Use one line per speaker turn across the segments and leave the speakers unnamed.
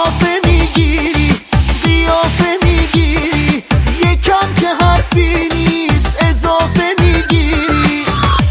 قیافه میگیری قیافه میگیری یکم که حرفی نیست اضافه میگیری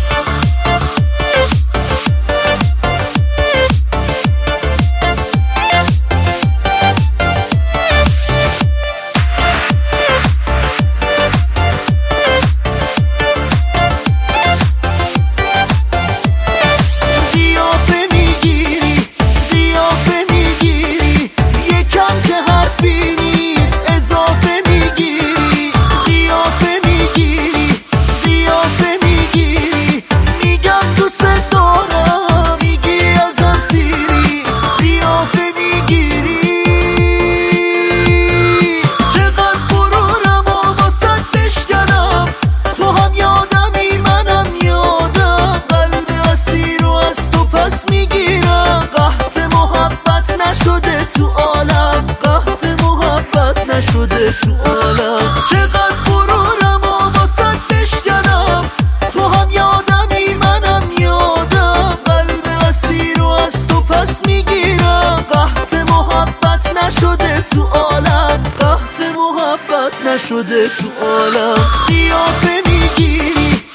نشده تو عالم چقدر غرورم و واسد بشکنم تو هم یادمی منم یادم قلب اسیر و از تو پس میگیرم قحط محبت نشده تو عالم قحط محبت نشده تو عالم قیافه میگیری